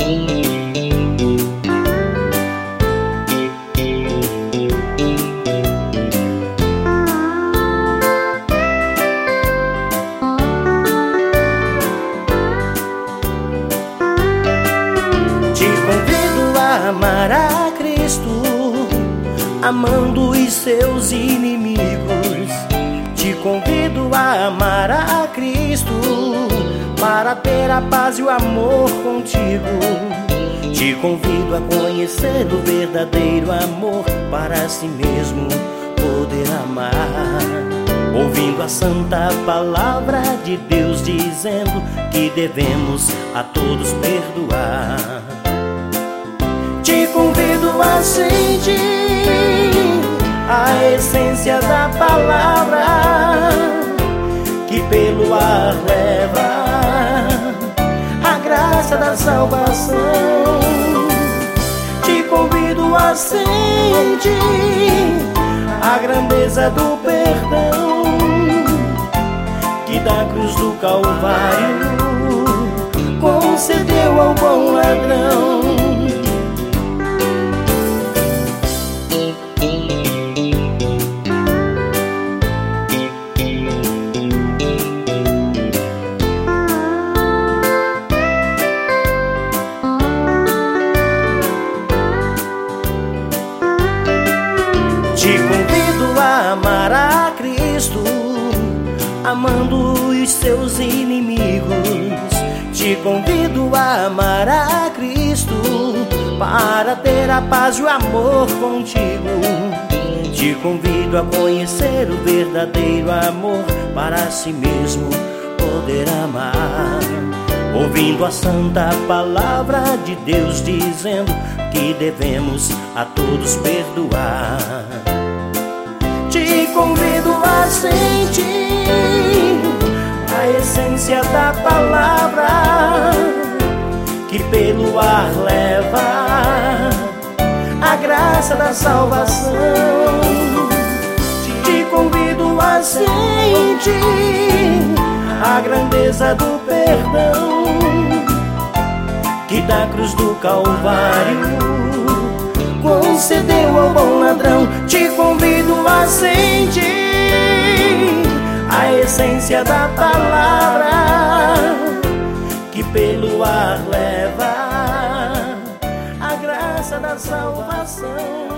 Te convido a amar a Cristo, amando os seus inimigos. Te convido a amar a Cristo, para ter a paz e o amor contigo. Te convido a conhecer o verdadeiro amor, para si mesmo poder amar. Ouvindo a santa palavra de Deus, dizendo que devemos a todos perdoar. Te convido a sentir a essência da palavra, que pelo ar leva a graça da salvação. Te convido a sentir a grandeza do perdão, que da cruz do Calvário concedeu ao bom ladrão. Te convido a amar a Cristo, amando os seus inimigos. Te convido a amar a Cristo, para ter a paz e o amor contigo. Te convido a conhecer o verdadeiro amor, para si mesmo poder amar. Ouvindo a santa palavra de Deus, dizendo que devemos a todos perdoar. Te convido a sentir a essência da palavra, que pelo ar leva a graça da salvação. Te convido a sentir a grandeza do perdão, que da cruz do Calvário concedeu ao bom ladrão. Te convido a sentir a essência da palavra, que pelo ar leva a graça da salvação.